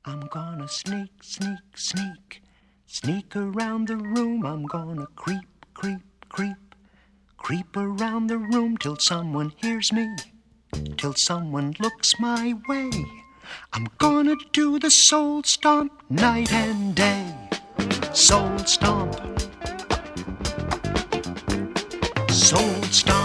I'm gonna sneak, sneak, sneak, sneak around the room. I'm gonna creep, creep, creep, creep around the room till someone hears me, till someone looks my way. I'm gonna do the soul stomp night and day. Soul stomp, soul stomp.